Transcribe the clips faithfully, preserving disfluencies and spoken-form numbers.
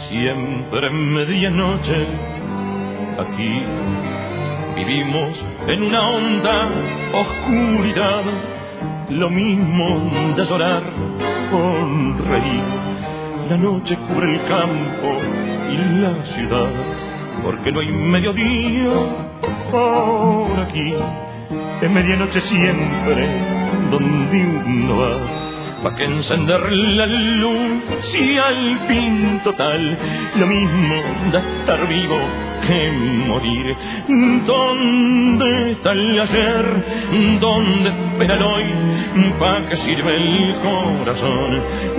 Siempre en medianoche, aquí vivimos en una honda oscuridad, lo mismo de llorar con reír. La noche cubre el campo y la ciudad, porque no hay mediodía por aquí. Es medianoche siempre donde uno va, pa' que encender la luz y al fin total, lo mismo de estar vivo que morir. ¿Dónde está el ayer? ¿Dónde espera el hoy? ¿Para qué sirve el corazón?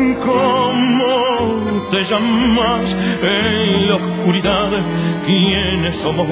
¿Cómo te llamas en la oscuridad? ¿Quiénes somos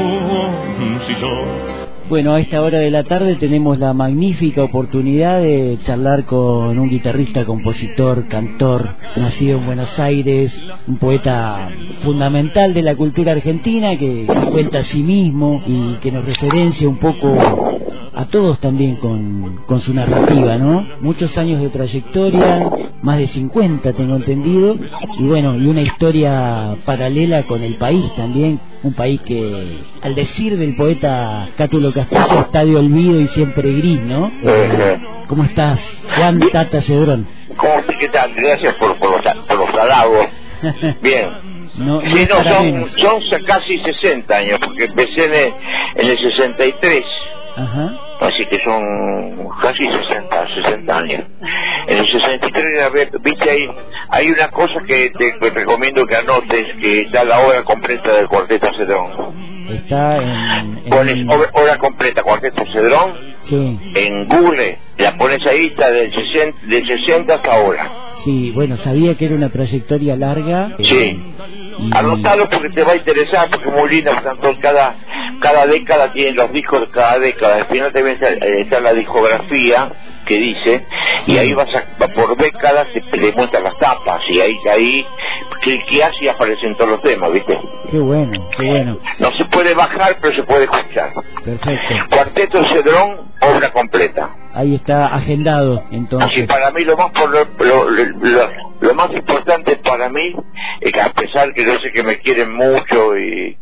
vos y yo? Bueno, a esta hora de la tarde tenemos la magnífica oportunidad de charlar con un guitarrista, compositor, cantor, nacido en Buenos Aires, un poeta fundamental de la cultura argentina que se cuenta a sí mismo y que nos referencia un poco a todos también con, con su narrativa, ¿no? Muchos años de trayectoria, más de cincuenta tengo entendido, y bueno, y una historia paralela con el país también, un país que, al decir del poeta Cátulo Castillo, está de olvido y siempre gris, ¿no? Eh, ¿Cómo estás, Juan Tata Cedrón? ¿Cómo, ¿Qué tal? Gracias por, por, los, por los halagos. Bien. No, no sí, no, son, son casi sesenta años, porque empecé en el, en el sesenta y tres. Ajá. Así que son casi sesenta, sesenta años. En el sesenta y tres, viste, ahí hay una cosa que te, te recomiendo que anotes, que está la obra completa del Cuarteto Cedrón. Está en... en... Pones obra, obra completa, Cuarteto Cedrón, sí. En Google, la pones ahí, está del sesenta, del sesenta hasta ahora. Sí, bueno, sabía que era una trayectoria larga. Sí. Eh, y... Anotalo porque te va a interesar, porque es muy lindo, tanto cada, cada década tienen los discos de cada década. Al final también está, está la discografía que dice, sí. Y ahí vas a, por décadas te, te muestran las tapas, y ahí, ahí que, que hace y aparecen todos los temas, ¿viste? Qué bueno, qué bueno. No se puede bajar, pero se puede escuchar. Perfecto. Cuarteto Cedrón, obra completa. Ahí está agendado, entonces. Así, para mí lo más por lo, lo, lo, lo más importante para mí es que, a pesar que yo sé que me quieren mucho y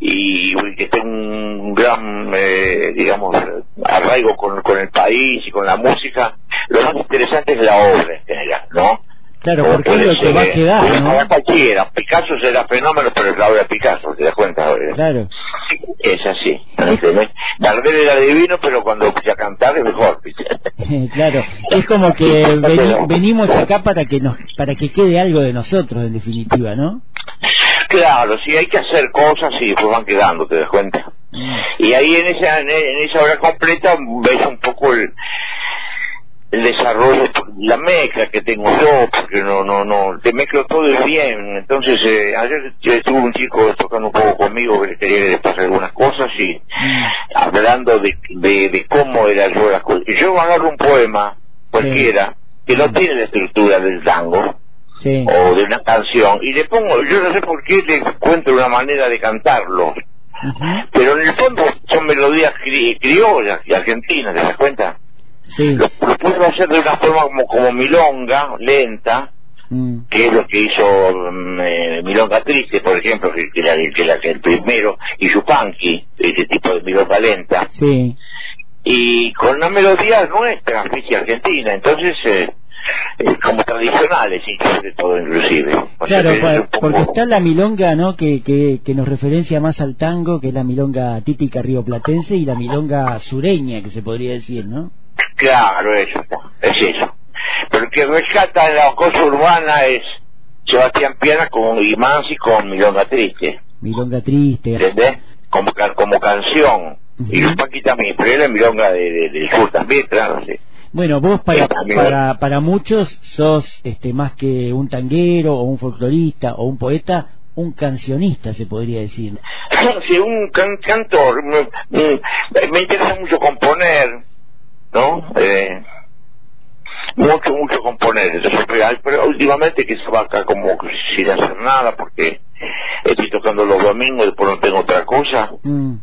y, y que tengo un gran eh, digamos arraigo con, con el país y con la música, lo más interesante es la obra en general, ¿no? Claro, porque es lo que va a quedar, ¿no? Para cualquiera, Picasso será fenómeno, pero es la obra de Picasso, ¿te das cuenta? Claro. Es así, ¿entendés? Gardel era divino, pero cuando empecé a cantar es mejor. Claro, es como que veni, venimos acá para que nos, para que quede algo de nosotros, en definitiva, ¿no? Claro, sí, hay que hacer cosas y después van quedando, ¿te das cuenta? Mm. Y ahí en esa, en esa obra completa ves un poco el el desarrollo, la mezcla que tengo yo, porque no, no, no, te mezclo todo y bien. Entonces, eh, ayer estuvo un chico tocando un poco conmigo que le quería que le pase algunas cosas y mm. hablando de, de, de cómo era yo las cosas. Yo agarro un poema, cualquiera, sí. que no mm. tiene la estructura del tango, sí. o de una canción, y le pongo, yo no sé por qué le encuentro una manera de cantarlo, uh-huh. pero en el fondo son melodías cri criollas y argentinas, ¿te das cuenta? Sí. Lo, lo puedo hacer de una forma como, como milonga, lenta, mm. que es lo que hizo um, eh, Milonga Triste, por ejemplo, que, que, la, que, la, que el primero, y Yupanqui, ese tipo de milonga lenta, sí. y con una melodía nuestra, oficia argentina, entonces, eh, eh, como tradicionales, inclusive todo, inclusive. O claro, sea, por, poco... porque está la milonga, ¿no?, que, que, que nos referencia más al tango, que es la milonga típica rioplatense, y la milonga sureña, que se podría decir, ¿no? Claro, eso, es eso. Pero el que rescata en la cosa urbana es Sebastián Piana con y Mansi con Milonga Triste. Milonga Triste. ¿Entendés? Como, como canción. Uh-huh. Y Yupanqui también, pero era Milonga de, de, del sur también, claro, sí. Bueno, vos para, para, para muchos sos este, más que un tanguero o un folclorista o un poeta, un cancionista, se podría decir. Sí, un can cantor. Me, me, me interesa mucho componer, ¿no? Eh, mucho, mucho componer. Entonces, pero últimamente que se va acá como sin hacer nada porque estoy tocando los domingos, después no tengo otra cosa. Mm.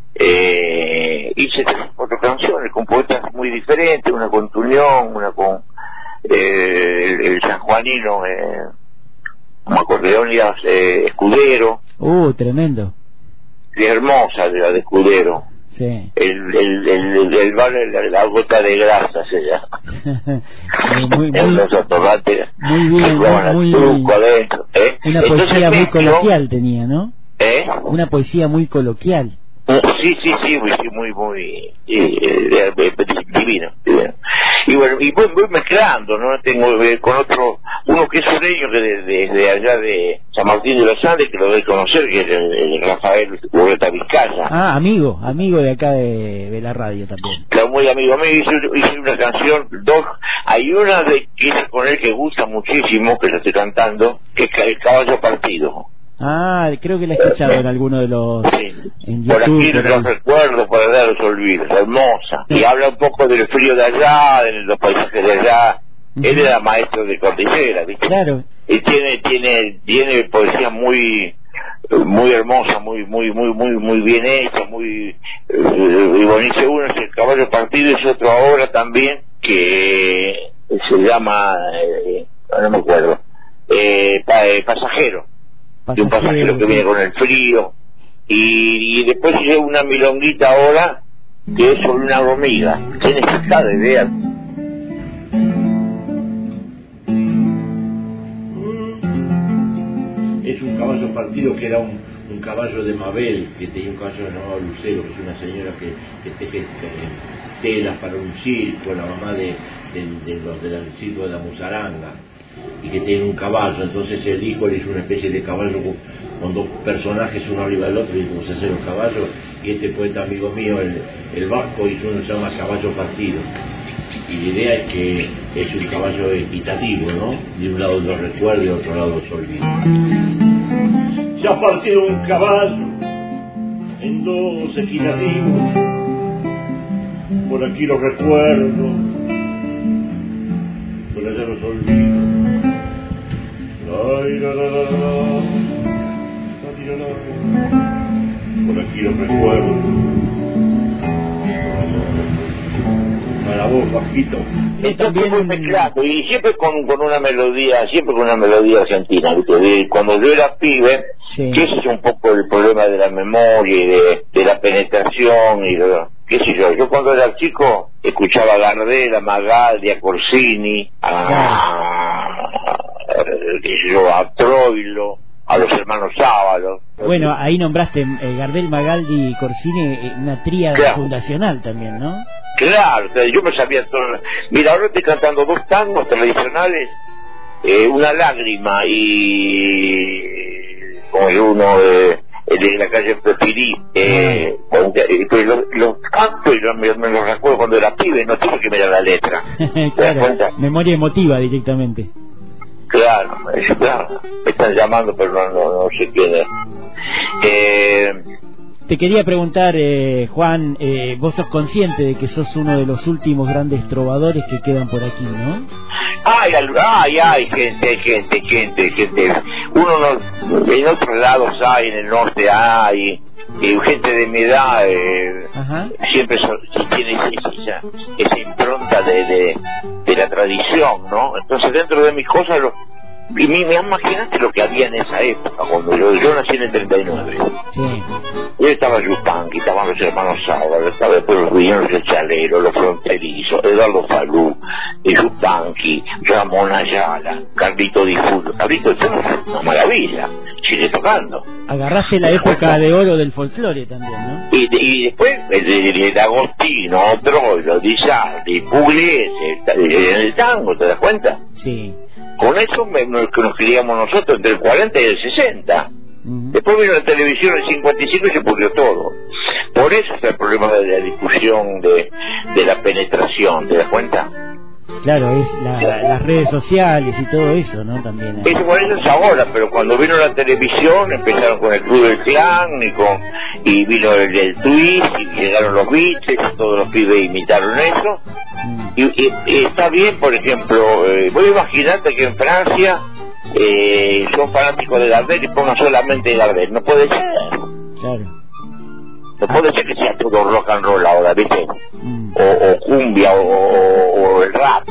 Eh, hice cuatro canciones con poetas muy diferentes, una con Tuñón, una con eh, el, el sanjuanino, eh, no me acuerdo, Leónidas eh, Escudero. Uh, tremendo. Y hermosa de la de Escudero. Sí. El, el, el, el, el bar, la, la gota de grasa se llama. muy, muy, en los restaurantes. Muy bien, muy, truco adentro, ¿eh? Una Entonces, poesía muy mezclo, coloquial tenía, ¿no? ¿Eh? Una poesía muy coloquial. Sí, sí, sí, muy, muy, muy eh, eh, eh, divino, divino. Y bueno, y voy, voy mezclando, ¿no? Tengo eh, con otro, uno que es sureño, que desde de, de allá de San Martín de los Andes, que lo doy a conocer, que es el, el Rafael Huerta Vizcaya. Ah, amigo, amigo de acá de, de la radio también. Claro, muy amigo mío, hice, hice una canción, dos, hay una de que hice con él que gusta muchísimo, que la estoy cantando, que es El Caballo Partido. Ah, creo que la he escuchado en alguno de los... Sí. En por YouTube, aquí los recuerdos, por allá los olvidos, hermosa. Sí. Y habla un poco del frío de allá, de los paisajes de allá. Uh-huh. Él era maestro de cordillera, ¿viste? Claro. Y tiene, tiene, tiene poesía muy, muy hermosa, muy, muy, muy, muy, muy bien hecha, muy, y bonita. Uno es El Caballo Partido, y otro ahora también, que se llama, eh, no me acuerdo, eh, pa, eh, Pasajero. De un pasajero que viene con el frío, y, y después hice una milonguita ahora que es sobre una hormiga. ¿Tienes esta idea? Es un caballo partido que era un, un caballo de Mabel, que tenía un caballo llamado Lucero, que es una señora que, que teje telas para un circo, la mamá de, de, de los del circo de la Musaranga, y que tiene un caballo. Entonces el hijo le hizo una especie de caballo con, con dos personajes uno arriba del otro, y como se hacen los caballos, y este poeta amigo mío, el, el vasco, hizo uno que se llama Caballo Partido, y la idea es que es un caballo equitativo, ¿no? De un lado los recuerdos y de otro lado los olvidos. Se ha partido un caballo en dos equitativos, por aquí los recuerdos, por allá los olvidos. Ay, la, la, la, la, la, la, la. Por aquí los recuerdos. Para vos, bajito. Entonces muy mezclado, y siempre con, con una melodía, siempre con una melodía argentina, ¿viste? Cuando yo era pibe, sí. Que ese es un poco el problema de la memoria y de, de la penetración y de, qué sé yo. Yo cuando era chico escuchaba a Gardel, a Magaldi, a Corsini, a, qué sé yo, a Troilo, a los hermanos Sábalos. Bueno, ahí nombraste eh, Gardel, Magaldi y Corsini, eh, una tríada claro. Fundacional también, ¿no? Claro, yo me sabía todo. Mira, ahora estoy cantando dos tangos tradicionales, eh, Una lágrima y como uno de, de la calle Prefirí, eh, pues los, los canto y los, me, me los recuerdo cuando era pibe, no tuve que mirar la letra. Claro, memoria emotiva directamente. Claro, es, claro, me están llamando pero no, no, no sé quién es. Eh, Te quería preguntar, eh, Juan, eh, vos sos consciente de que sos uno de los últimos grandes trovadores que quedan por aquí, ¿no? Ay, ay, ay, gente, gente, gente, gente. Uno no, en otros lados hay, en el norte hay, y gente de mi edad eh, siempre so, tiene esa, esa impronta de, de, de la tradición, ¿no? Entonces dentro de mis cosas lo... Y me, me imaginaste lo que había en esa época, cuando yo, yo nací en el treinta y nueve. Sí. Yo estaba Yupanqui, estaban los hermanos Sábalo, estaba después los Villanos del Chalero, los Fronterizos, Eduardo Falú, Yupanqui, Ramón Ayala, Carlito Di Fulvio. Carlito es una maravilla, sigue tocando. Agarraste la época de oro del folclore también, ¿no? Y, y después el de, de Agostino, Troilo, Di Sardi, Pugliese, el, el tango, ¿te das cuenta? Sí. Con eso me, nos, nos criamos nosotros entre el cuarenta y el sesenta. Uh-huh. Después vino la televisión en el cincuenta y cinco y se pudrió todo. Por eso es el problema de la discusión de, de la penetración, ¿te das cuenta? Claro, es la, sí. la, las redes sociales y todo eso, ¿no? También. Eso por eso es ahora, pero cuando vino la televisión empezaron con el Club del Clan y con y vino el del Twist y llegaron los Beatles y todos los pibes imitaron eso. Mm. Y, y, y está bien, por ejemplo, eh, voy a imaginarte que en Francia eh, son fanáticos de Gardel y pongan solamente Gardel, no puede ser. Claro. No puede ser que sea todo rock and roll ahora, ¿viste? Mm. O, o cumbia o, o, o el rap.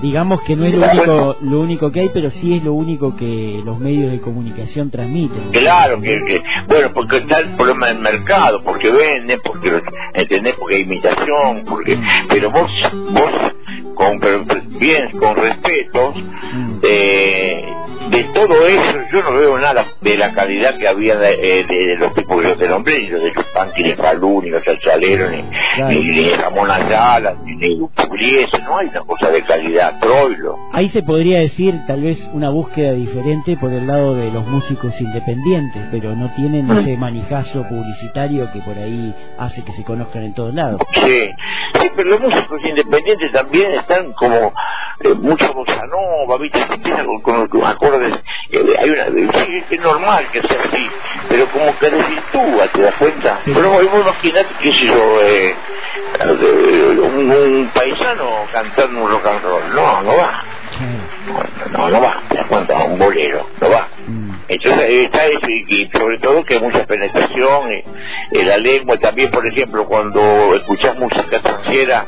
Digamos que no es lo único, lo único que hay, pero sí es lo único que los medios de comunicación transmiten. Claro, que, que bueno, porque está el problema del mercado, porque venden, porque entendés, porque hay imitación, porque, mm. pero vos, vos, con, pero, bien, con respeto, mm. eh, de todo eso yo no veo nada de la calidad que había de, de, de los tipos que yo te nombré, ni los de Chupanqui, ni Falú, ni los Chachaleros, ni, claro. ni, ni Ramón Ayala, ni, ni Pugliese, no hay una cosa de calidad, Troilo. Ahí se podría decir tal vez una búsqueda diferente por el lado de los músicos independientes, pero no tienen mm. ese manijazo publicitario que por ahí hace que se conozcan en todos lados. Sí, sí, pero los músicos independientes también están como eh, mucho bossa nova, ¿viste? Se empieza con, con, con acordes, eh, hay una, sí, es normal que sea así, pero como que desvirtúa, ¿te das cuenta? Sí. Pero vos imaginate, qué sé yo, eh, un, un paisano cantando un rock and roll, no, no va. No, no, no va, te das cuenta, un bolero, no va. Mm. Entonces está eso, y, y sobre todo que hay mucha penetración en la lengua. También, por ejemplo, cuando escuchás música extranjera,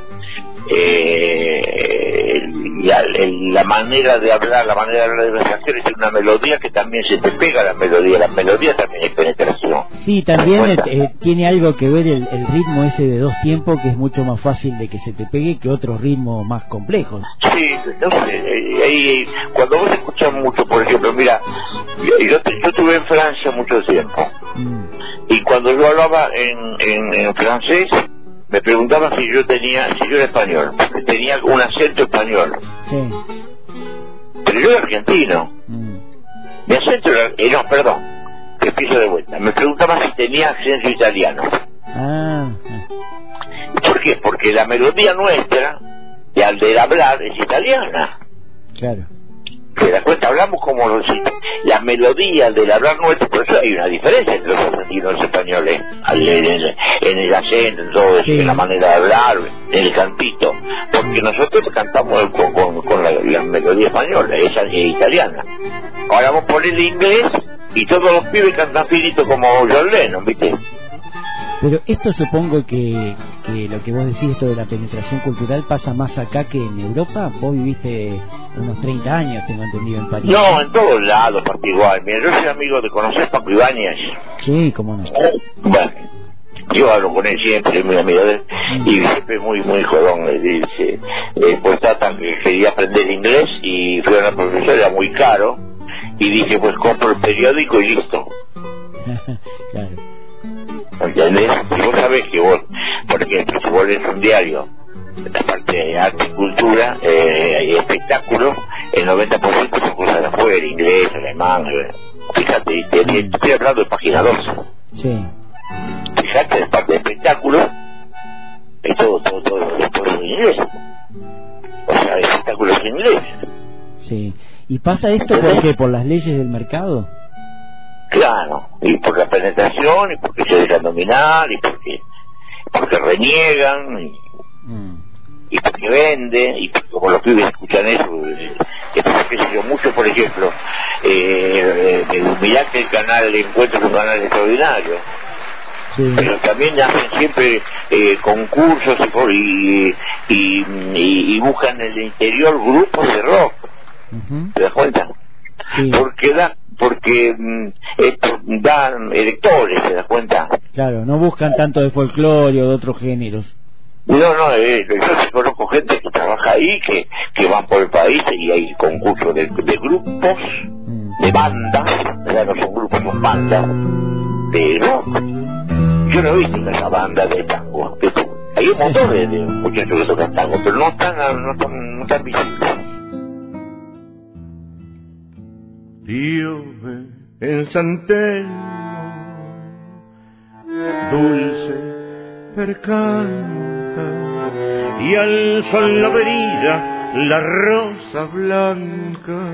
eh, la, la manera de hablar, la manera de hablar de las canciones es una melodía que también se te pega a la melodía, la melodía también es penetración. Sí, también eh, eh, tiene algo que ver el, el ritmo ese de dos tiempos, que es mucho más fácil de que se te pegue que otros ritmos más complejos. Sí, no sé, eh, eh, cuando vos escuchás mucho, por ejemplo, mira, yo, yo, yo estuve en Francia mucho tiempo, mm. y cuando yo hablaba en, en, en francés, me preguntaba si yo tenía, si yo era español, porque tenía un acento español. Sí. Pero yo era argentino. Mm. Mi acento era, eh, no, perdón, que empiezo de vuelta. Me preguntaba si tenía acento italiano. Ah. ¿Por qué? Porque la melodía nuestra, y al de hablar, es italiana. Claro. ¿Te das cuenta? Hablamos como los, la melodía del hablar nuestro, por eso hay una diferencia entre los argentinos y los españoles, en el, en el acento, en todo eso, sí. en la manera de hablar, en el cantito, porque nosotros cantamos con, con, con la, la melodía española, esa es italiana. Ahora vamos a ponerle inglés y todos los pibes cantan finito como John Lennon, ¿viste? Pero esto supongo que, que lo que vos decís, esto de la penetración cultural, pasa más acá que en Europa. Vos viviste unos treinta años, tengo entendido, en París. No, en todos lados, parte igual. Mira, yo soy amigo de conocer Paco Ibáñez. Sí, cómo no. Bueno, yo hablo con él siempre, es muy amigo de él, mm. y siempre muy, muy jodón. Le dice, eh, pues tratan que quería aprender inglés y fue a una profesora, era muy caro, y dije, pues compro el periódico y listo. Claro. ¿Entendés? Y vos sabés que vos, por ejemplo, si vos lees un diario, la parte de arte y cultura eh, y espectáculo, el noventa por ciento son cosas de afuera, inglés, alemán. Fíjate, estoy hablando de página doce. Sí. Fíjate, la parte de espectáculo, es todo, todo, todo, todo en inglés. O sea, el espectáculo es en inglés. Sí. ¿Y pasa esto por qué? ¿Por las leyes del mercado? Claro, y por la penetración, y porque se dejan dominar, y porque porque reniegan, y, mm. y porque venden, y porque como los pibes escuchan eso, eh, entonces, qué sé yo, mucho, por ejemplo, eh, eh, mirá que el canal de Encuentro es un canal extraordinario, sí. pero también hacen siempre eh, concursos y, y, y, y buscan en el interior grupos de rock, uh-huh. ¿te das cuenta? Sí. Porque da porque eh, dan electores, ¿te das cuenta? Claro, no buscan tanto de folclore o de otros géneros. No, no, eh, yo conozco gente que trabaja ahí, que, que van por el país y hay concursos de, de grupos, mm. de bandas, ya no son grupos, son bandas de rock. Yo no he visto una banda de tango. Hay un montón de, de muchachos que tocan tango, pero no están, no están, no están visibles. Dios en San Telmo, dulce percanta, y al sol la brilla la rosa blanca.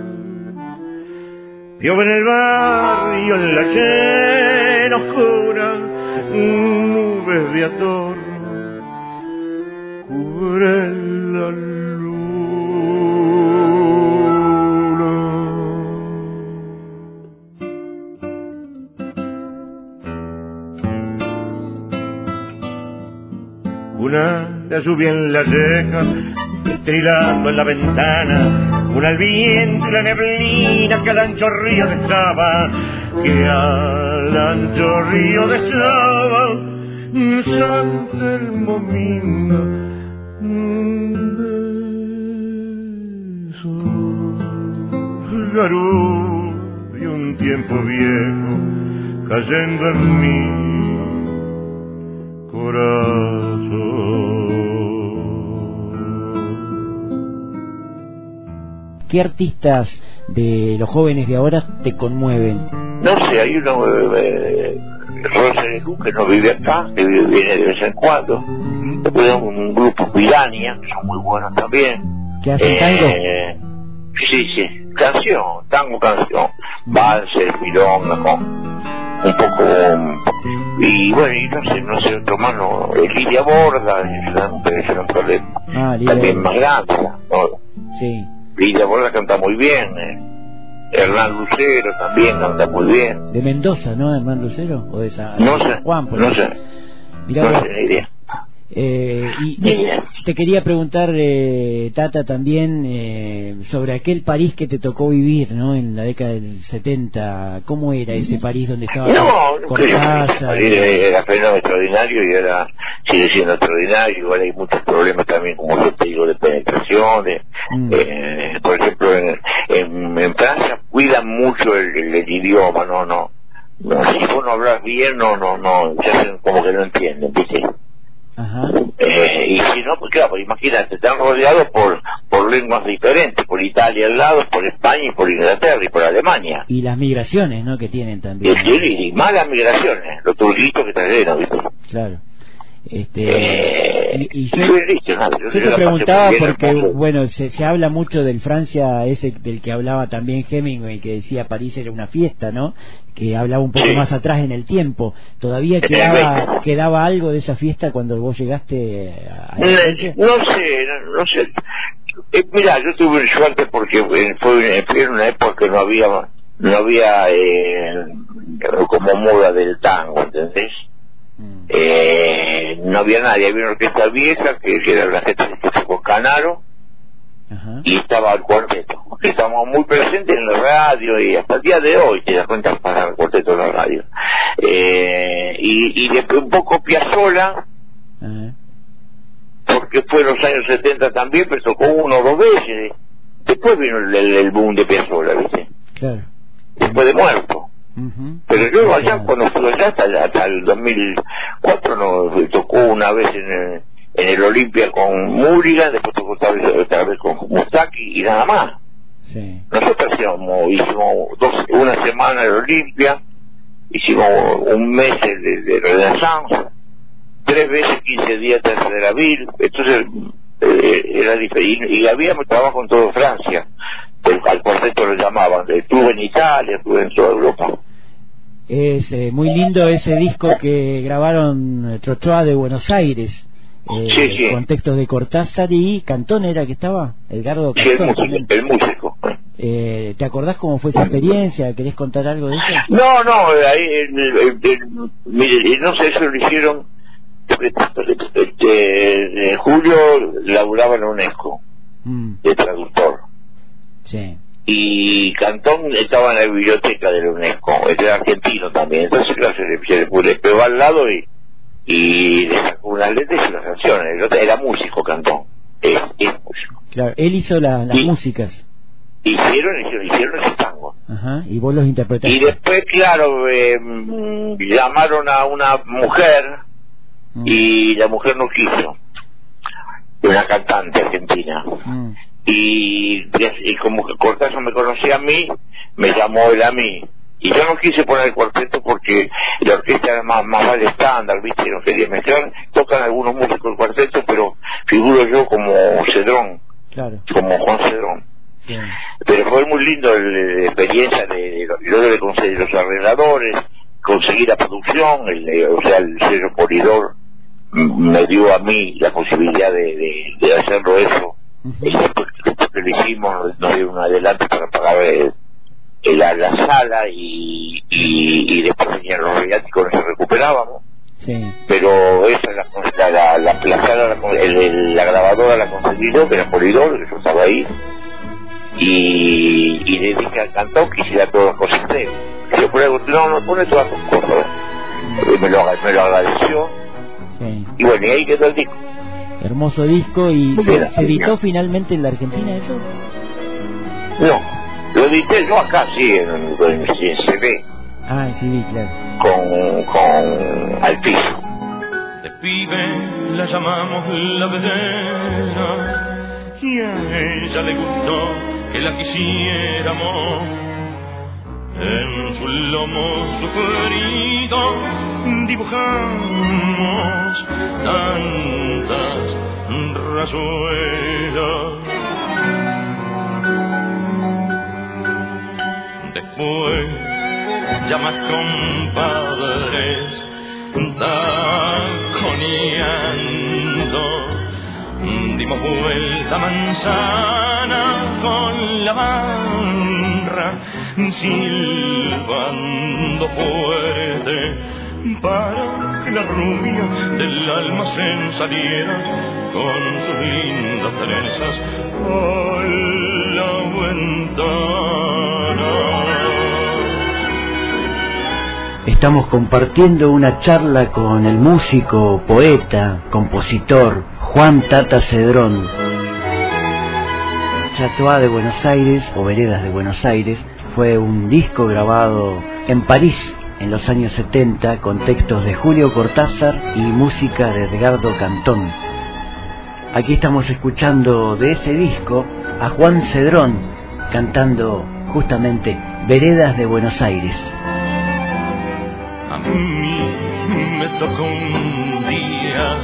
Dios en el barrio, en la llena oscura, nubes de ator, cubre la luna. Una la lluvia en la ceja, trilando en la ventana, una al viento y la neblina que al ancho río dejaba, que al ancho río dejaba, San Telmo mío, de Garú y un tiempo viejo cayendo en mi corazón. ¿Qué artistas de los jóvenes de ahora te conmueven? No sé, hay uno, eh, Rosalén, que no vive acá, que vive, viene de vez en cuando. Después hay un grupo Pirania, que son muy buenos también. ¿Qué hacen tango? Eh, sí, sí, canción, tango, canción. Valses, milonga, ¿no? Un poco. Y bueno, y no sé, no sé, otro mano, Lidia Borda, es un problema. Ah, Lidia. También más grande, ¿no? Sí. Lidia Borda canta muy bien, eh. Hernán Lucero también canta muy bien. De Mendoza, ¿no? Hernán Lucero, o de San No sé, Juan, por no sé, Mirá, no vos, sé ni idea. Eh, y te, te quería preguntar, eh, Tata, también eh, sobre aquel París que te tocó vivir, ¿no? En la década del setenta. ¿Cómo era ese París donde estaba No, no creo que Cortázar? París era fenómeno extraordinario y ahora sigue siendo extraordinario. Igual hay muchos problemas también, como yo te digo, de penetraciones. Mm. Eh, por ejemplo, en, en, en Francia cuidan mucho el, el, el idioma, no, no. no si vos no hablas bien, no, no, no, se hacen como que no entienden, ¿viste? Ajá. Eh, y si no, pues claro, imagínate, están rodeados por por lenguas diferentes, por Italia al lado, por España y por Inglaterra y por Alemania. Y las migraciones, ¿no?, que tienen también. Y, y, y malas migraciones, los turquitos que trajeron, ¿viste? Claro. Este, eh, y, y yo, yo, listo, no, yo, yo te preguntaba porque, bueno, se, se habla mucho del Francia, ese del que hablaba también Hemingway, que decía París era una fiesta, ¿no? Que hablaba un poco sí. más atrás en el tiempo. ¿Todavía quedaba, quedaba algo de esa fiesta cuando vos llegaste a, a no, no sé, no, no sé. Eh, mira, yo tuve suerte porque fue, fue en una época que no había, no había eh, como moda del tango, ¿entendés? Eh, no había nadie, había una orquesta vieja que, que era la gente que fue con Canaro. Ajá. Y estaba el cuarteto, que estábamos muy presentes en la radio y hasta el día de hoy te das cuenta para el cuarteto en la radio. Eh, y, y después un poco Piazzolla, uh-huh. porque fue en los años setenta también, pero tocó uno o dos veces. Después vino el, el, el boom de Piazzolla, ¿viste? Claro. Después de muerto. Uh-huh. Pero yo allá, cuando fui allá, hasta, hasta el dos mil cuatro, no, tocó una vez en el, en el Olimpia con Múriga, después tocó otra vez, otra vez con Mustaki y nada más. Sí. Nosotros hicimos, hicimos dos, una semana en el Olimpia, hicimos un mes de, de Renaissance, tres veces quince días de Terceraville, entonces eh, era diferente. Y, y habíamos trabajo en toda Francia. El, al cuarteto lo llamaban, estuve en Italia, estuve en toda Europa. Es eh, muy lindo ese disco que grabaron Trochoa de Buenos Aires, eh, sí, sí. con textos de Cortázar y Cantón era que estaba, Edgardo Cantón. Sí, el músico. El músico. Eh, ¿Te acordás cómo fue esa experiencia? ¿Querés contar algo de eso? No, no, ahí, el, el, el, mire, no sé, eso lo hicieron, este, Julio laburaba en UNESCO, mm. de traductor. Sí. Y Cantón estaba en la biblioteca de la UNESCO, este era argentino también, entonces claro, se le, se le, le pegó al lado y, y le sacó unas letras y las canciones. Era músico Cantón, es, es músico. Claro, él hizo la, las y, músicas. Hicieron, hicieron, hicieron ese tango. Ajá, y vos los interpretaste. Y después, claro, eh, llamaron a una mujer mm. y la mujer no quiso, una cantante argentina. Mm. Y, y como que Cortázar me conocía a mí, me llamó él a mí. Y yo no quise poner el cuarteto porque la orquesta era más, más vale estándar, ¿viste? No quería mezclar. Tocan algunos músicos el cuarteto, pero figuro yo como Cedrón, claro. como Juan Cedrón. Sí. Pero fue muy lindo la experiencia de, de, de, de conseguir los arregladores, conseguir la producción, el, o sea, el sello Polidor me dio a mí la posibilidad de, de, de hacerlo eso. Uh-huh. Y después, después que lo hicimos nos dieron un adelanto para pagar el, el, la, la sala y, y, y después venían los royalties cuando se recuperábamos. Sí. Pero esa la la la, la, la, sala, la, el, el, la grabadora la conseguí yo, que era Polidor, que yo estaba ahí, y, y le dije al cantor que hiciera todas las cosas de él. Y yo por algo, no, no pone todas tus cosas, y me lo, me lo agradeció, sí. Y bueno, y ahí quedó el disco. Hermoso disco. ¿Y se, Mira, se editó mira. finalmente en la Argentina eso? No, lo edité yo acá, sí, en, en, en C D. Ah, en C D, claro. Con, con al piso. De pibe la llamamos la vedera y a ella le gustó que la quisiéramos. En su lomo sufrido dibujamos tantas rasueras. Después ya más compadres taconeando dimos vuelta manzana con la barra silbando fuerte para que la rubia del almacén saliera con sus lindas trenzas a la ventana. Estamos compartiendo una charla con el músico, poeta, compositor Juan Tata Cedrón. Chatois de Buenos Aires, o Veredas de Buenos Aires, fue un disco grabado en París en los años setenta con textos de Julio Cortázar y música de Edgardo Cantón. Aquí estamos escuchando de ese disco a Juan Cedrón cantando justamente Veredas de Buenos Aires. A mí me tocó un día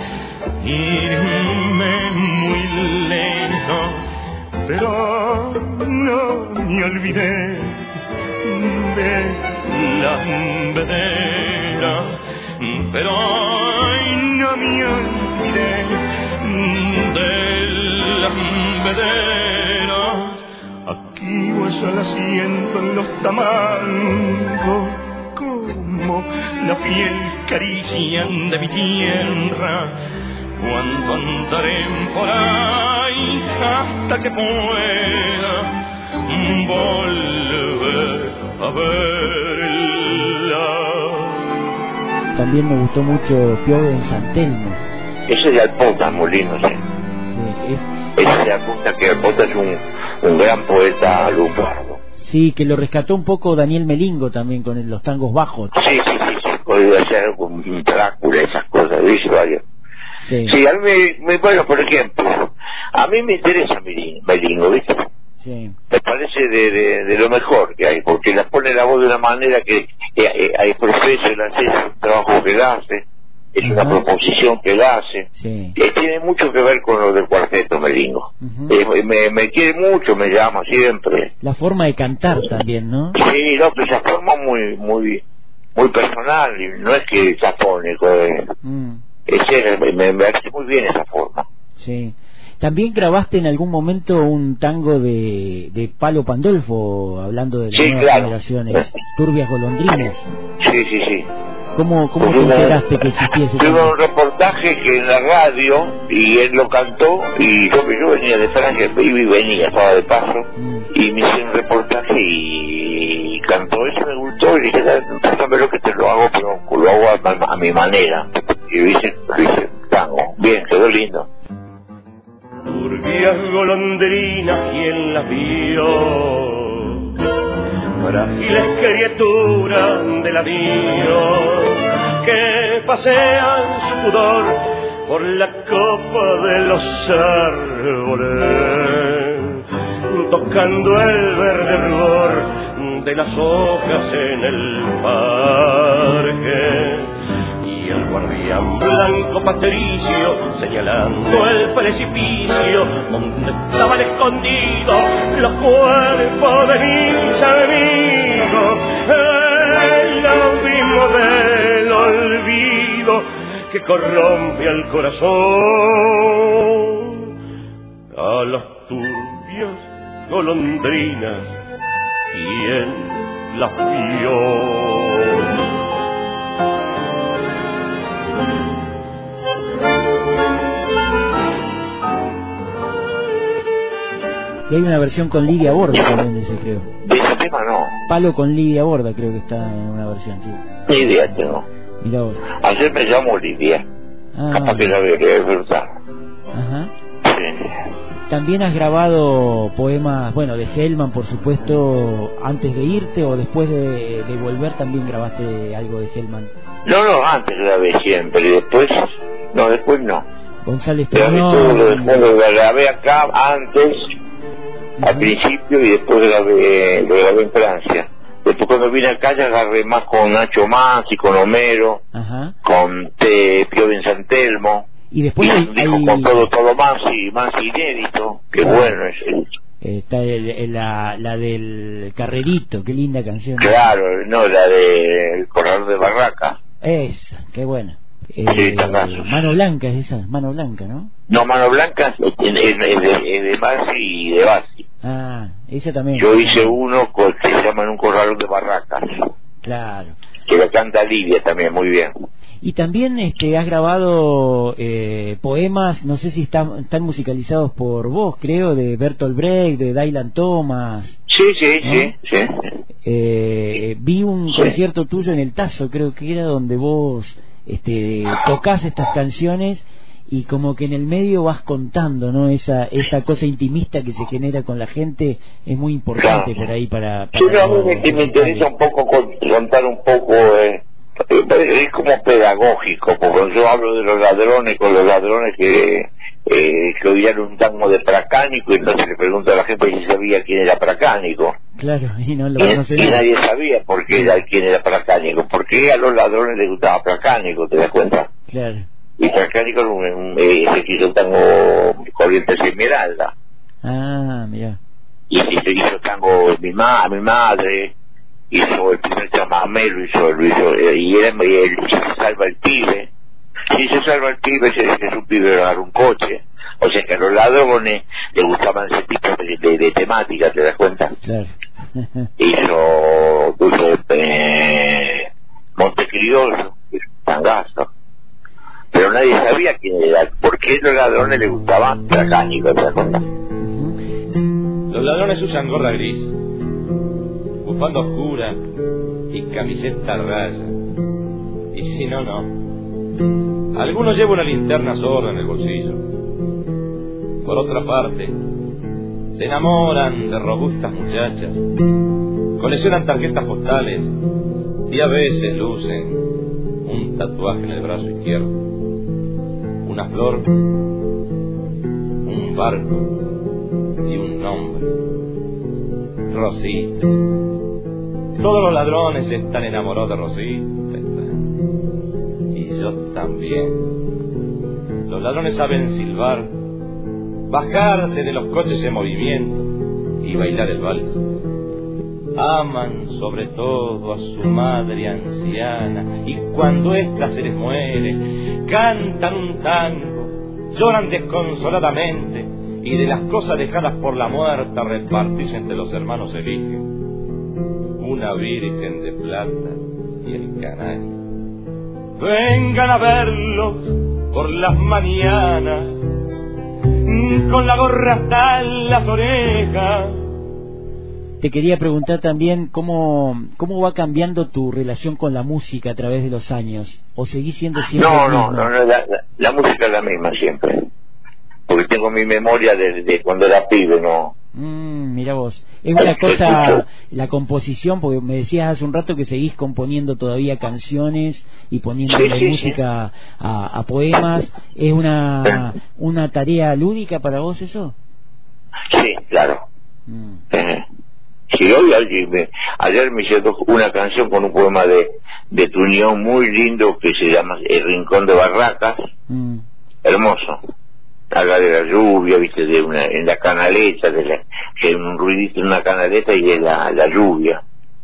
irme muy lejos, pero no me olvidé de la vedera, pero no me olvidé de la vedera. Aquí voy al asiento en los tamancos, como la piel carician de mi tierra, cuando andaré por ahí hasta que pueda volver a verla. También me gustó mucho Piove en San Telmo. Ese de Alpota, Molinos, ¿eh? Sí, es... Ese de Alpota, que Alpota es un, un gran poeta lunfardo. Sí, que lo rescató un poco Daniel Melingo también con el, los tangos bajos. Sí, sí, sí, sí, podría ser con Drácula, esas cosas, dice varios. Sí, Sí, a mí, me, me- bueno, por ejemplo, a mí me interesa Melingo, Melingo, ¿viste? sí, Me parece de, de, de lo mejor que hay, porque la pone la voz de una manera que, que eh, hay proceso, él hace, es un trabajo que él hace, es Ajá. una proposición que él hace, sí. y tiene mucho que ver con lo del cuarteto Melingo. Ujú. Eh, me, me quiere mucho, me llama siempre. La forma de cantar también, ¿no? Sí, no, pero esa forma muy, muy, muy personal, y no es que safónico, eh, Mm, es, me, me parece muy bien esa forma. sí. También grabaste en algún momento un tango de, de Palo Pandolfo, hablando de las Sí, nuevas claro. generaciones, Turbias Golondrinas. Sí, sí, sí. ¿Cómo, cómo te Tuve una- enteraste que existía ese Tuve tango? un reportaje que en la radio, y él lo cantó, y yo, yo venía de Francia, y venía, estaba de paso, Mm, y me hice un reportaje y cantó eso, me gustó, y dije, pásame lo que te lo hago, pero lo hago a, a mi manera. Y lo hice, lo hice tango. Bien, quedó lindo. Turbias golondrinas, ¿quién las vio? Frágiles criaturas del adiós que pasean su pudor por la copa de los árboles, tocando el verde rigor de las hojas en el parque. Y el guardián blanco patricio señalando el precipicio donde estaban escondidos los cuerpos de mis amigos, el abismo del olvido que corrompe al corazón. A las turbias golondrinas, ¿quién las vio? Y hay una versión con Lidia Borda también de ese, creo. De ese tema no. Palo con Lidia Borda creo que está en una versión, sí. Ni idea tengo. Mirá vos. Ayer me llamó Lidia. Ah, Capaz que la veré, es verdad. Ajá. Sí. También has grabado poemas, bueno, de Hellman, por supuesto, antes de irte o después de, de volver también grabaste algo de Hellman. No, no, antes grabé siempre, y después, no, después no. González Grabé Toñón. todo lo después lo grabé acá antes, uh-huh. al principio, y después grabé, lo grabé en Francia. Después cuando vine acá ya agarré más con Nacho Mansi, con Homero, Ajá. con Te, Pío Ben Santelmo. Y después y hay, un disco hay... con todo, todo más y más inédito, qué Claro. bueno es el... Está el, el, la, la del Carrerito, qué linda canción. Claro, no, la de El Corredor de Barracas. Esa, qué buena. Eh, Sí, también. Mano Blanca es esa, Mano Blanca, ¿no? No, Mano Blanca es, es, es de, es de Masi y de Basi. Ah, esa también. Yo hice uno con, que se llama En un Corredor de Barracas, Claro. que lo canta Lidia también, muy bien. Y también este has grabado eh, poemas, no sé si están, están musicalizados por vos, creo, de Bertolt Brecht, de Dylan Thomas. Sí, sí, ¿no? sí, sí. Eh, vi un Sí. concierto tuyo en el Tazo, creo que era, donde vos este, tocás estas canciones y como que en el medio vas contando, ¿no? Esa esa cosa intimista que se genera con la gente es muy importante Claro. por ahí para... para Sí, no, a mí me, los me interesa un poco con- contar un poco, eh, es como pedagógico, porque yo hablo de los ladrones con los ladrones que, eh, que oían un tango de Pracánico, y entonces le pregunto a la gente si sabía quién era Pracánico. Claro, y no lo Y, conoce y nadie. nadie sabía por qué era quién era Pracánico, porque a los ladrones les gustaba Pracánico, ¿te das cuenta? Claro. Y Pracánico era un, un, eh, se hizo tango Corrientes Esmeralda, Ah, mirá. y se hizo tango mi, ma, mi madre, hizo el primer chamamelo, hizo, lo hizo, eh, y era y el Si se salva el pibe. Si se salva el pibe, se es un pibe de agarrar un coche. O sea que a los ladrones les gustaban ese tipo de, de, de temática, ¿te das cuenta? Claro. Hizo Dulce eh, Montecriollo, tangazo. Pero nadie sabía quién era, por qué los ladrones les gustaban Pracánico, ¿te das cuenta? Los ladrones usan gorra gris, bufanda oscura y camiseta raya. Y si no, no. Algunos llevan una linterna sorda en el bolsillo. Por otra parte, se enamoran de robustas muchachas, coleccionan tarjetas postales y a veces lucen un tatuaje en el brazo izquierdo, una flor, un barco y un nombre: Rosita. Todos los ladrones están enamorados de Rosita, y yo también. Los ladrones saben silbar, bajarse de los coches en movimiento y bailar el vals. Aman sobre todo a su madre anciana, y cuando ésta se les muere cantan un tango, lloran desconsoladamente, y de las cosas dejadas por la muerta repartirse entre los hermanos eligen una virgen de plata y el canario. Vengan a verlos por las mañanas, con la gorra hasta las orejas. Te quería preguntar también cómo cómo va cambiando tu relación con la música a través de los años, o seguís siendo siempre No, el no, mismo? no, no la, la, la música es la misma siempre, porque tengo mi memoria de, de cuando era pibe, ¿no? Mm, mira vos, es una cosa la composición, porque me decías hace un rato que seguís componiendo todavía canciones y poniendo Sí, sí, música sí. A, a poemas. ¿Es una una tarea lúdica para vos eso? Sí, claro. Mm. Eh, sí, hoy ayer me, ayer me hizo una canción con un poema de, de tu unión muy lindo que se llama El Rincón de Barracas, Mm. hermoso. Habla de la lluvia, viste, de una, en la canaleta, de la, que hay un ruidito en una canaleta y de la, la lluvia.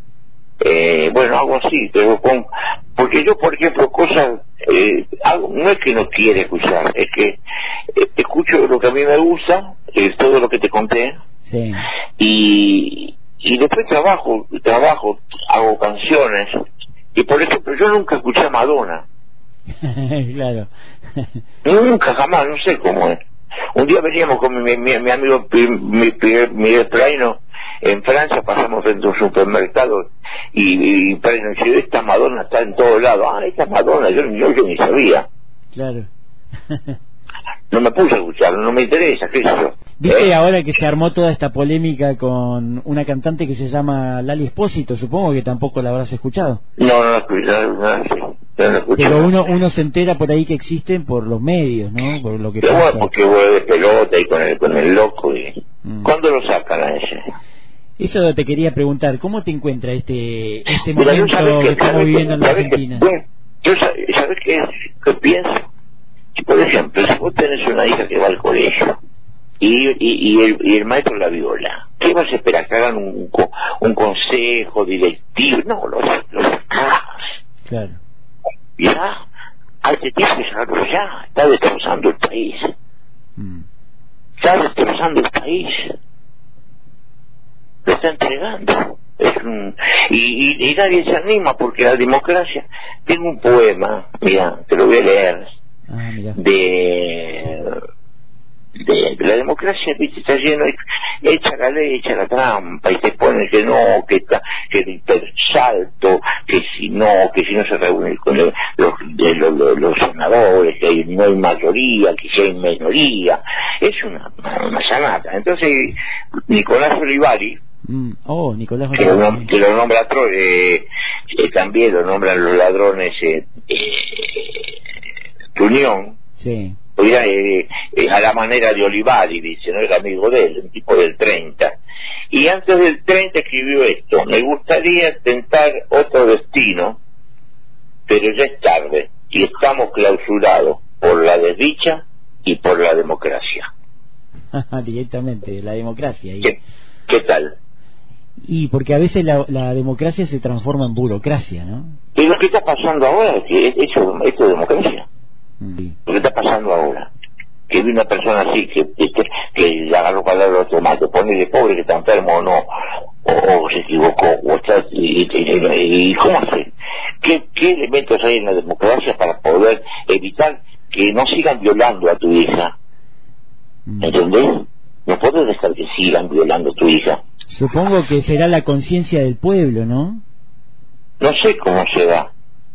Eh, bueno, algo así, pero con, porque yo, por ejemplo, cosas, eh, algo, no es que no quiera escuchar, es que eh, escucho lo que a mí me gusta, es todo lo que te conté, Sí. y, y después trabajo, trabajo, hago canciones, y por ejemplo, yo nunca escuché a Madonna. Claro. Nunca, jamás, no sé cómo es. Un día veníamos con mi, mi, mi amigo Miguel Praino en Francia, pasamos frente a un supermercado y, y Praino dice, esta Madonna está en todos lados. Ah, esta Madonna, yo, yo, yo ni sabía. Claro. No me puse a escucharlo, no me interesa, qué sé yo. ¿Viste ¿Eh? ahora que se armó toda esta polémica con una cantante que se llama Lali Espósito? Supongo que tampoco la habrás escuchado. No, no lo escuché, no, no, no, no lo escuché. Pero uno uno se entera por ahí que existen por los medios, ¿no? Por lo que Pero pasa. bueno, porque vuelve de pelota y con el, con el loco. Y... Mm. ¿Cuándo lo sacan a ese? Eso te quería preguntar, ¿cómo te encuentra este este Mira, momento que, que estamos viviendo en la Argentina? Que, bueno, yo ¿sabes qué, qué pienso? Si, por ejemplo, si vos tenés una hija que va al colegio y, y, y, el, y el maestro la viola, ¿qué vas a esperar? ¿Que hagan un, un consejo directivo? No, lo, lo sacás. Claro. Ya, a este tipo que sacarlo ya, está destrozando el país. Mm. Está destrozando el país. Lo está entregando. Es un... y, y, y nadie se anima porque la democracia... Tengo un poema, mira, te lo voy a leer, ah, de... de la democracia, viste, está lleno de, echa la ley, echa la trampa y te pone que no, que está, que el hipersalto, que si no, que si no se reúne con el, los, de, los, los, los senadores, que hay, no hay mayoría, que si hay minoría, es una, una, una sanata. Entonces Nicolás Olivari, mm. oh, Nicolás que, lo, que lo nombra eh, eh, también lo nombran los ladrones eh, eh, de Unión, sí. Oiga, eh, eh, a la manera de Olivari, dice, no era amigo de él, un tipo del treinta. Y antes del treinta escribió esto: me gustaría tentar otro destino, pero ya es tarde y estamos clausurados por la desdicha y por la democracia. Directamente, la democracia. Y... ¿Qué, ¿Qué tal? Y porque a veces la, la democracia se transforma en burocracia, ¿no? Y lo que está pasando ahora es que esto, esto es democracia. Sí. Lo que está pasando ahora, que vi una persona así que que, que le agarró palabras automáticas, ponele pobre que está enfermo o no, o, o se equivocó, o está, y, y, y, y ¿cómo hace? ¿Qué, ¿Qué elementos hay en la democracia para poder evitar que no sigan violando a tu hija? ¿Entendés? No puedes dejar que sigan violando a tu hija. Supongo que será la conciencia del pueblo, ¿no? No sé cómo se da,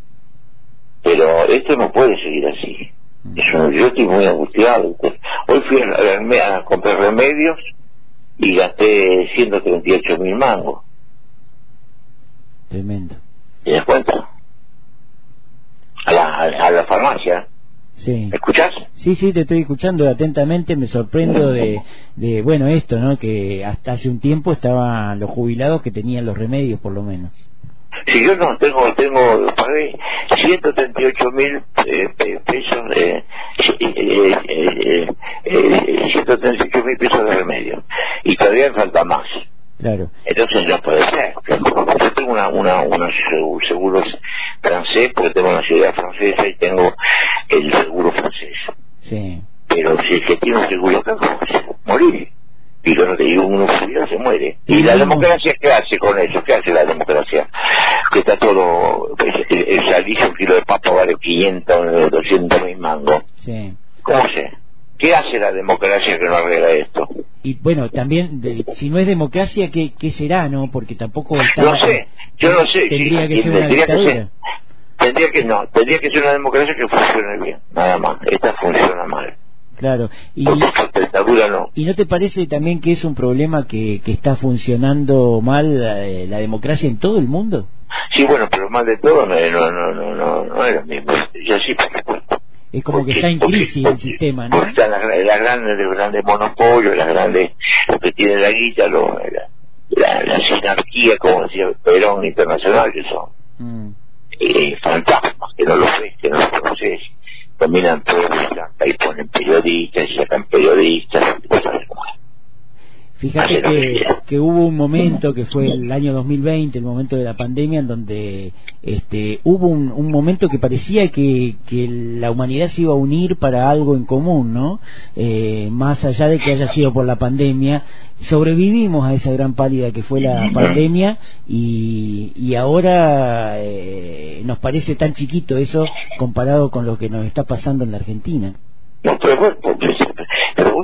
pero esto no puede seguir así. Eso, yo estoy muy angustiado. Hoy fui a, a, a comprar remedios y gasté ciento treinta y ocho mil mangos. Tremendo. ¿Te das cuenta? A la, a la farmacia. Sí. ¿Me escuchás? Sí, sí, te estoy escuchando atentamente. Me sorprendo de, de, bueno, esto, ¿no? Que hasta hace un tiempo estaban los jubilados que tenían los remedios, por lo menos. Si yo no tengo, tengo, pagué ciento treinta y ocho mil eh, pesos, eh, eh, eh, eh, ciento treinta y ocho mil pesos de remedio. Y todavía falta más. Claro. Entonces no puede ser. Yo tengo una, una, unos seguros francés, porque tengo una ciudad francesa y tengo el seguro francés. Sí. Pero si es que tiene un seguro acá, ¿cómo se morir? Y cuando te digo uno se muere. ¿Y la democracia qué hace con eso? ¿Qué hace la democracia? Que está todo, el, el salillo, un kilo de papa vale quinientos, doscientos mil mangos. Sí. ¿Cómo sé? ¿Qué hace la democracia que no arregla esto? Y bueno, también, de, si no es democracia, ¿qué, qué será, no? Porque tampoco está... No sé, yo no sé. Tendría que ser una tendría dictadura. Que ser, tendría que, no, tendría que ser una democracia que funcione bien, nada más. Esta funciona mal. Claro, y, no. ¿y no te parece también que es un problema que, que está funcionando mal la, la democracia en todo el mundo? Sí, bueno, pero mal de todo no, no, no, no, no, no es lo mismo. Yo sí, por supuesto. Es como porque, que está en crisis porque, el sistema, ¿no? Porque están las, las grandes, los grandes monopolios, las grandes, los que tienen la guita, lo, la, la, la sinarquía, como decía Perón Internacional, que son mm. eh, fantasmas, que no los ves, que no los conoces. Dominan todo y ponen periodistas y sacan periodistas y cosas como eso. Fíjate que, que hubo un momento que fue el año dos mil veinte, el momento de la pandemia, en donde este, hubo un, un momento que parecía que, que la humanidad se iba a unir para algo en común, ¿no? Eh, más allá de que haya sido por la pandemia, sobrevivimos a esa gran pálida que fue la pandemia y, y ahora eh, nos parece tan chiquito eso comparado con lo que nos está pasando en la Argentina. No, pero bueno, pero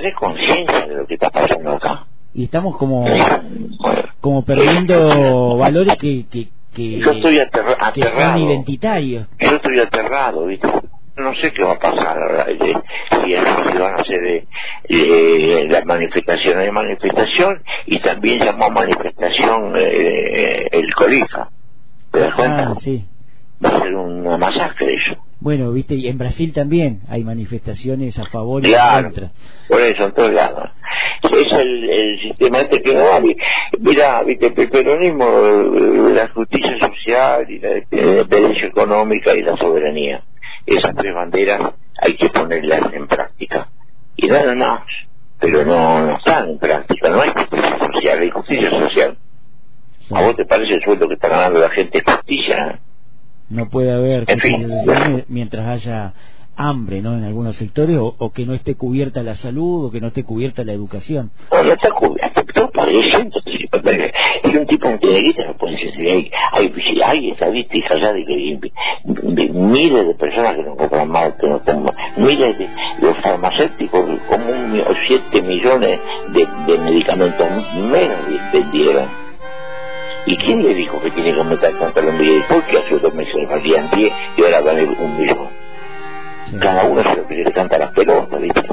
tenés conciencia de lo que está pasando acá. Y estamos como como perdiendo valores que que que, yo estoy aterra que aterrado. son identitarios. Yo estoy aterrado, ¿viste? No sé qué va a pasar, la verdad, eh, si, si van a hacer eh, eh, la manifestación. Hay manifestación y también llamó a manifestación eh, el Colija. ¿Te das cuenta? Ah, sí. Va a ser una masacre eso. Bueno, viste, y en Brasil también hay manifestaciones a favor y claro, en contra. Por eso, en todos lados. Es el, el sistema este que no hay. Mira, viste, el peronismo, la justicia social y la independencia económica y la soberanía. Esas tres banderas hay que ponerlas en práctica. Y nada más. Pero no, no están en práctica. No hay justicia social, hay justicia social. Sí. ¿A vos te parece el sueldo que está ganando la gente justicia? No puede haber en justicia fin, social mientras haya hambre, ¿no? En algunos sectores, o, o que no esté cubierta la salud, o que no esté cubierta la educación. No, no está cubierta. Todo parece, si un tipo no tiene guita, no puede ser. Hay, hay, hay estadísticas ya de que de, de miles de personas que no compran más, que no compran, miles de los farmacéuticos, como un, siete millones de, de medicamentos menos vendieron. ¿Y quién le dijo que tiene que aumentar tanto los millones? ¿Por qué hace dos meses valían diez y ahora vale un millón? Sí. Cada uno se lo que le canta las pelotas, ¿viste?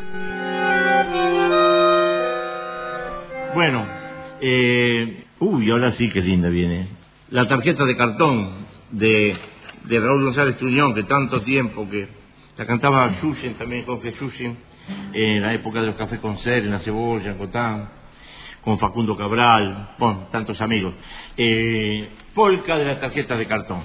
Bueno, eh, uy, ahora sí que linda viene. La tarjeta de cartón de, de Raúl González Tuñón, que tanto tiempo que la cantaba Yuyen, también Jorge Yuyen, en la época de los cafés con ser, en La Cebolla, en Cotán, con Facundo Cabral, bueno, tantos amigos. Eh, polka de la tarjeta de cartón.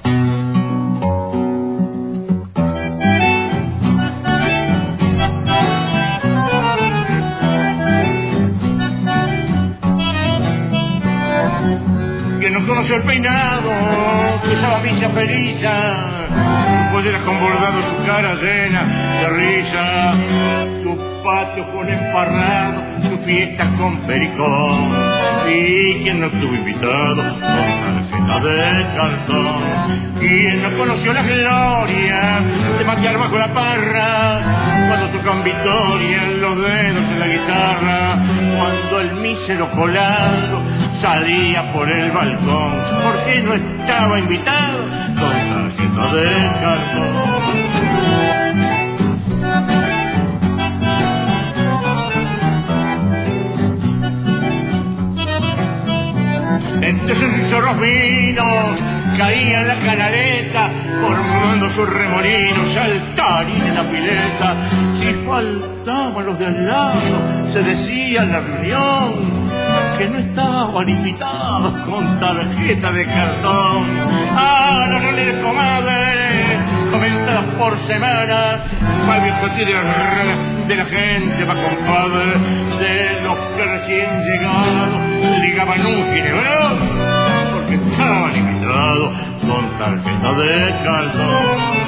Quien no conoce el peinado que usaba Villa Perilla, polleras con bordado, su cara llena de risa, su patio con emparrado, su fiesta con pericón, y quien no estuvo invitado con tarjeta de cartón. Quien no conoció la gloria de matear bajo la parra, cuando tocan Victoria en los dedos en la guitarra, cuando el mísero colado salía por el balcón, porque no estaba invitado con tarjeta de cartón. Entre sus chorros vinos caía en la canaleta, formando sus remolinos, saltarín en la pileta. Si faltaban los de al lado, se decía en la reunión que no estaban invitados con tarjeta de cartón. Ah, no, no le comadre, comentadas por semana, más bien cotidiano de la gente, va compadre, de los que recién llegados ligaban un ginebrón, porque estaban invitados con tarjeta de cartón.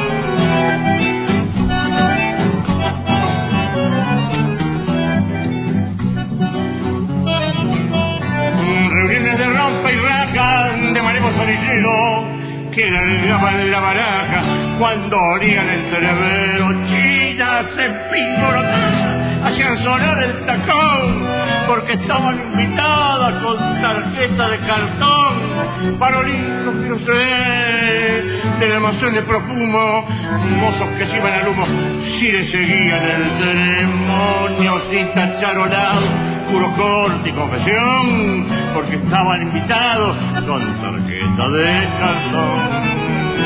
Reuniones de rompa y raca, de manejo sonillero, que largaban la baraja cuando orían el cerebro. Chinas en pingorotas hacían sonar el tacón, porque estaban invitadas con tarjeta de cartón. Parolitos que no sé, del almacén de profumo, mozos que se iban al humo, si le seguían el ceremonio sin tacharonados, puro corte y confesión, porque estaban invitados con tarjeta de cartón.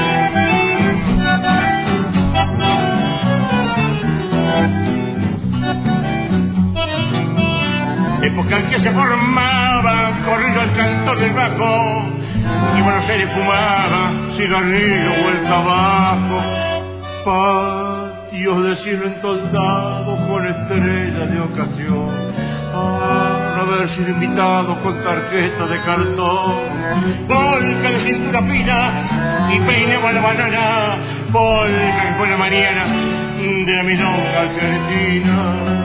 Época en que se formaba corrido el cantor del bajo, y Buenos Aires fumaba cigarrillo vuelta abajo, patios de cielo entoldados con estrellas de ocasión. Ah, no haber sido invitado con tarjeta de cartón. Polka de cintura fina y peinaba a la banana, polka que fue la mañana de la milonga argentina.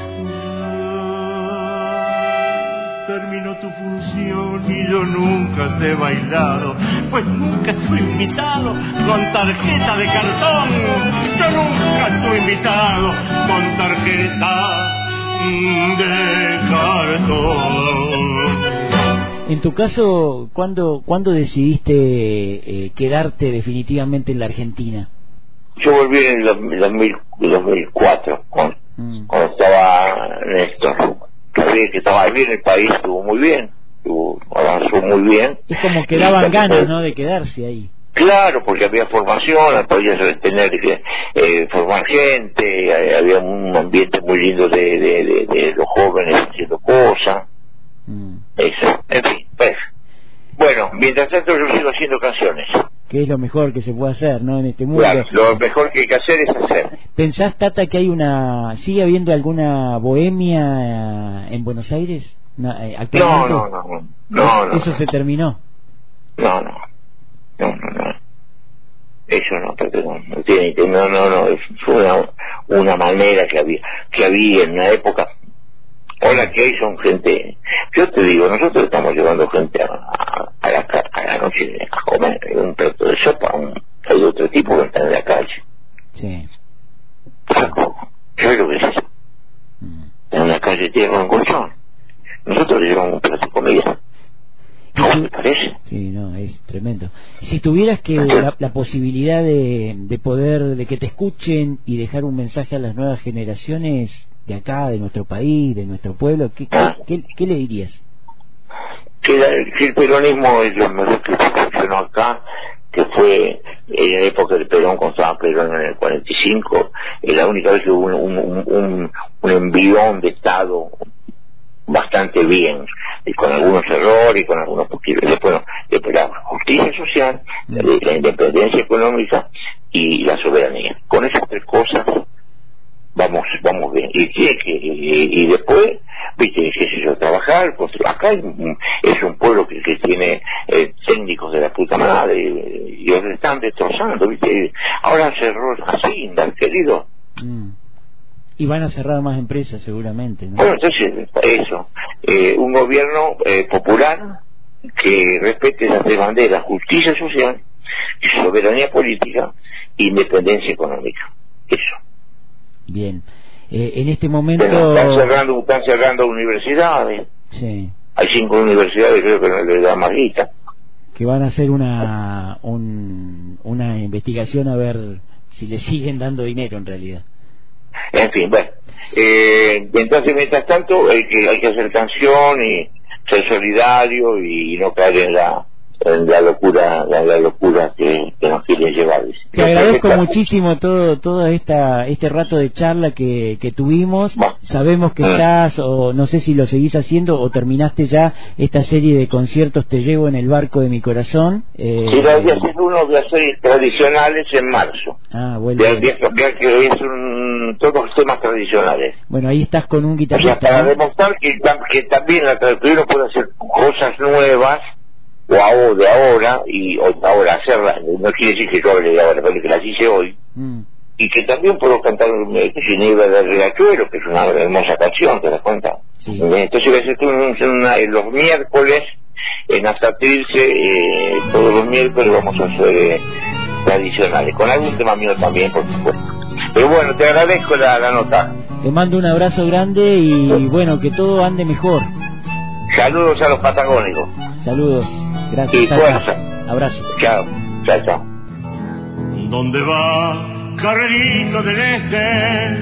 Terminó tu función y yo nunca te he bailado, pues nunca estuve invitado con tarjeta de cartón. Yo nunca estuve invitado con tarjeta dejar todo. En tu caso, ¿cuándo, ¿cuándo decidiste eh, quedarte definitivamente en la Argentina? Yo volví en el dos mil, dos mil cuatro, cuando, mm. cuando estaba Néstor. Sabía que estaba bien, el país estuvo muy bien, estuvo, avanzó muy bien. Es como que daban ganas, ¿no?, de quedarse ahí. Claro, porque había formación, podía tener que eh, formar gente, había un ambiente muy lindo de, de, de, de los jóvenes haciendo cosas. Mm. Eso, en fin, pues. Bueno, mientras tanto yo sigo haciendo canciones. Que es lo mejor que se puede hacer, ¿no?, en este mundo. Claro, lo mejor que hay que hacer es hacer. ¿Pensás, Tata, que hay una... sigue habiendo alguna bohemia en Buenos Aires? No, actualmente? No, no, no, no, no, no ¿Eso no, se terminó? No, no, no, no, no. Eso no, porque no, no tiene, no, no, no, es una, una manera que había, que había en una época. Ahora que hay son gente, yo te digo, nosotros estamos llevando gente a, a, a, la, a la noche a comer un plato de sopa, un, hay otro tipo que están en la calle. Sí. ¿Sabes lo que es eso? Mm. En la calle tierra un colchón. Nosotros le llevamos un plato de comida. ¿Cómo te parece? Sí, no, es tremendo. Si tuvieras que la, la posibilidad de, de poder, de que te escuchen y dejar un mensaje a las nuevas generaciones de acá, de nuestro país, de nuestro pueblo, ¿qué, qué, qué, qué le dirías? Que, la, que el peronismo es lo mejor que funcionó acá, que fue en la época del Perón, cuando estaba Perón en el cuarenta y cinco, es la única vez que hubo un, un, un, un envión de Estado bastante bien, y con algunos errores y con algunos posibles. Después, después la justicia social, la, la independencia económica y la soberanía. Con esas tres cosas vamos vamos bien. Y, y, y, y después, viste, qué sé yo, trabajar, construir. Acá hay, es un pueblo que, que tiene eh, técnicos de la puta madre y los están destrozando, viste. Ahora cerró así, querido. Mm. Y van a cerrar más empresas seguramente, ¿no? Bueno, entonces, eso, eh, un gobierno eh, popular que respete esas tres banderas: justicia social, soberanía política e independencia económica. Eso. Bien. Eh, en este momento... Bueno, están cerrando, están cerrando universidades. Sí. Hay cinco universidades, creo que no les da más guita. Que van a hacer una, un, una investigación a ver si le siguen dando dinero en realidad. En fin, bueno, eh, entonces mientras tanto hay que, hay que hacer canción y ser solidario y no caer en la en la locura la, la locura que, que nos quieren llevar. Te agradezco muchísimo todo todo esta este rato de charla que, que tuvimos. Bueno. Sabemos que mm. estás, o no sé si lo seguís haciendo o terminaste ya esta serie de conciertos Te llevo en el barco de mi corazón. Eh, sí, voy a hacer unos de hacer tradicionales en marzo. Ah, bueno. De, de, de, que es un, todos los temas tradicionales. Bueno, ahí estás con un guitarrista. O sea, para ¿no? demostrar que, que también la tradición puede hacer cosas nuevas, o ahora, de ahora, y o ahora hacerla, no quiere decir que yo hable de ahora, pero que las hice hoy, mm. y que también puedo cantar Ginebra del Riachuelo, que es una hermosa canción, ¿te das cuenta? Sí. Entonces voy a hacer una, una, los miércoles, en Hasta Trilce, eh, todos los miércoles vamos a hacer eh, tradicionales, con algún tema mío también, por supuesto. Pero bueno, te agradezco la, la nota. Te mando un abrazo grande y sí. Bueno, que todo ande mejor. Saludos a los patagónicos. Saludos. Gracias. Y fuerza. Abrazo. Chao. Chao, chao. ¿Dónde va, carrerito del este?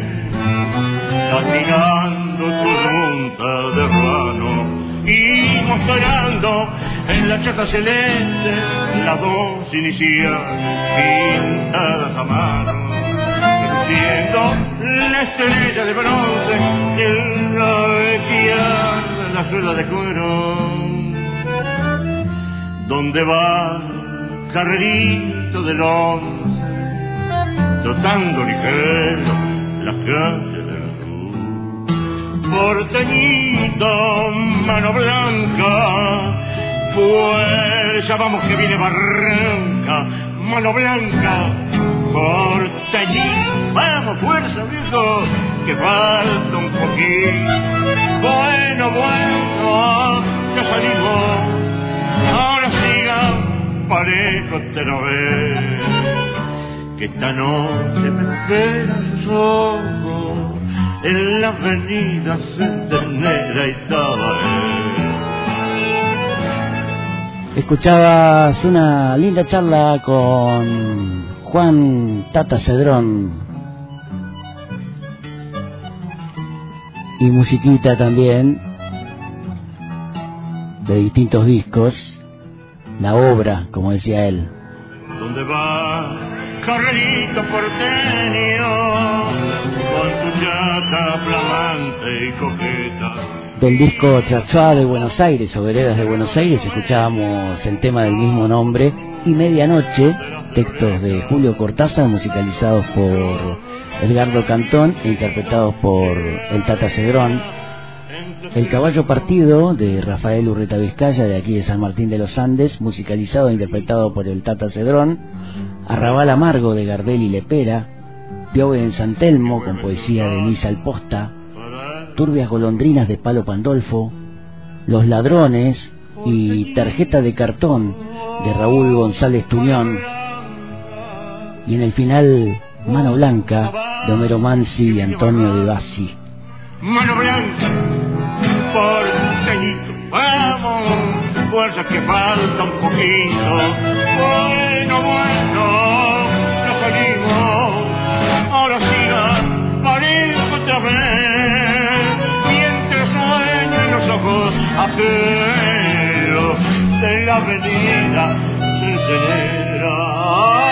Caminando tu junta de ruano y mostrando en la chata celeste las dos iniciales pintadas a mano, luciendo la estrella de bronce en la izquierda, la suela de cuero. ¿Dónde va, carrerito del once, trotando ligero las calles del sur? Porteñito, mano blanca, fuerza, vamos que viene Barranca, mano blanca, porteñito, vamos, fuerza, viejo, que falta un poquito. Bueno, bueno, ya salimos. Ahora siga, parejo te lo ve, que esta noche me esperan sus ojos, en la avenida Centenera y Tabaré. Escuchabas una linda charla con Juan Tata Cedrón y musiquita también de distintos discos, la obra, como decía él. ¿Dónde va, carrerito porteño, con tu chata flamante y coqueta? Del disco Trazuá de Buenos Aires o Veredas de Buenos Aires escuchábamos el tema del mismo nombre y Medianoche, textos de Julio Cortázar musicalizados por Edgardo Cantón e interpretados por el Tata Cedrón. El Caballo Partido de Rafael Urreta Vizcaya, de aquí de San Martín de los Andes, musicalizado e interpretado por el Tata Cedrón. Arrabal Amargo de Gardel y Lepera. Piove en San Telmo con poesía de Luis Alposta. Turbias Golondrinas de Palo Pandolfo, Los Ladrones y Tarjeta de Cartón de Raúl González Tuñón, y en el final Mano Blanca de Homero Mansi y Antonio De Bassi. Mano Blanca, porteñito, vamos, fuerza que falta un poquito. Bueno, bueno, nos salimos, ahora siga, parejo otra vez. Ojos ajenos de la avenida Centenera.